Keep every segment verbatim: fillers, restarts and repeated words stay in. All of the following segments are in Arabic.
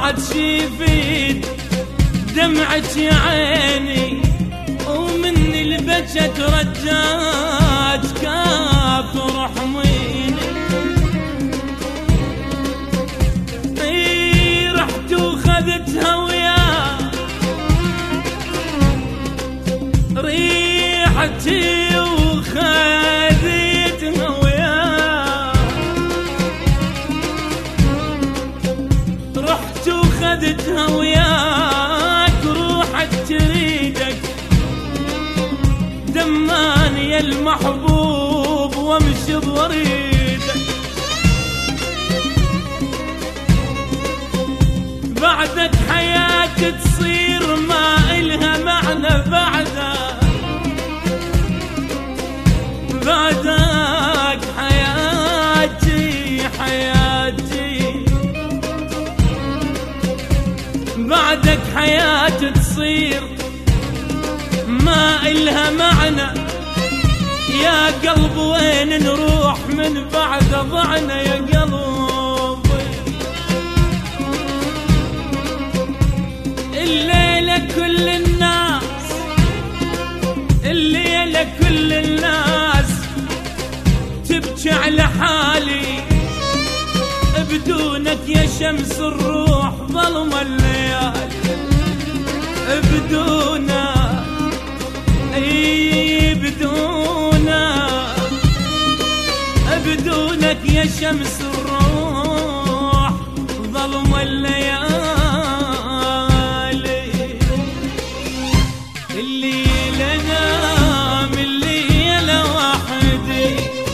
عاد شيفيد دمعك يا عيني، ومني البجت رجاج كافر حميني. اي رحت وخذتها وياه ريحتي وخذيتها وياه، رحت وخذتها وياك روحك تريدك دماني يا المحبوب وامشي بوريدك. بعدك حياتي تصير ما إلها معنى، بعدك بعدك حياتي حياتي بعدك حياتي تصير ما إلها معنى. يا قلب وين نروح من بعد ضعنا يا قلبي؟ الليلة كل الناس الليلة كل الناس تبكي على حالي، بدونك يا شمس الروح ظلم الليالي، بدونك اي بدونك بدونك يا شمس الروح ظلم الليالي. الليلة نام الليلة وحدي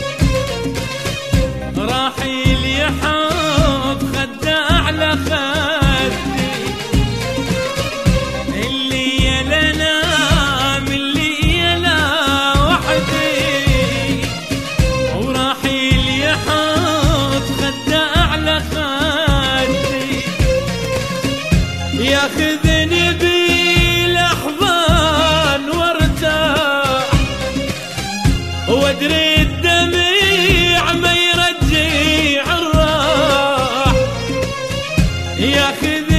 راحي لي حب خده على خدي. الليلة نام الليلة وحدي وراحي لي حب خده على خدي. ياخذني بالاحضان وارتاح وادري الدميع ما يرجع الراح. ياخذ